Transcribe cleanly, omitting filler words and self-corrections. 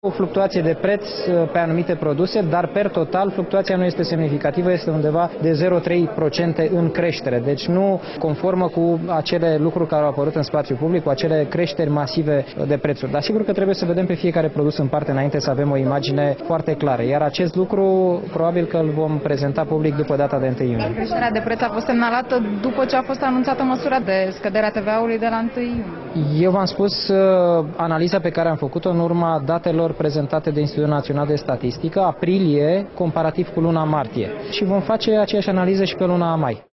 O fluctuație de preț pe anumite produse, dar per total fluctuația nu este semnificativă, este undeva de 0,3% în creștere. Deci nu conformă cu acele lucruri care au apărut în spațiu public, cu acele creșteri masive de prețuri. Dar sigur că trebuie să vedem pe fiecare produs în parte înainte să avem o imagine foarte clară. Iar acest lucru probabil că îl vom prezenta public după data de 1 iunie. Creșterea de preț a fost semnalată după ce a fost anunțată măsura de scădere a TVA-ului de la 1 iunie. Eu v-am spus analiza pe care am făcut-o în urma datelor prezentate de Institutul Național de Statistică, aprilie, comparativ cu luna martie. Și vom face aceeași analiză și pe luna mai.